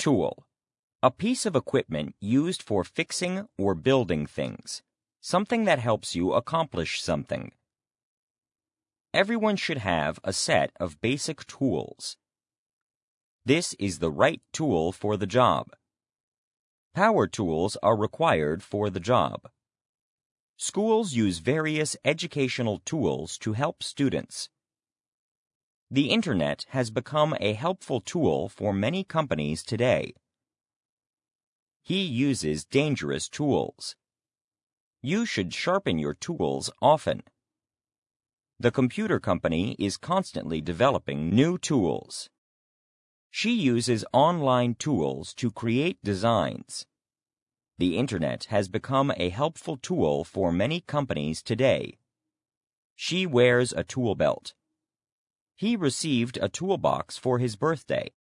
Tool. A piece of equipment used for fixing or building things. Something that helps you accomplish something. Everyone should have a set of basic tools. This is the right tool for the job. Power tools are required for the job. Schools use various educational tools to help students. The Internet has become a helpful tool for many companies today. He uses dangerous tools. You should sharpen your tools often. The computer company is constantly developing new tools. She uses online tools to create designs. The Internet has become a helpful tool for many companies today. She wears a tool belt. He received a toolbox for his birthday.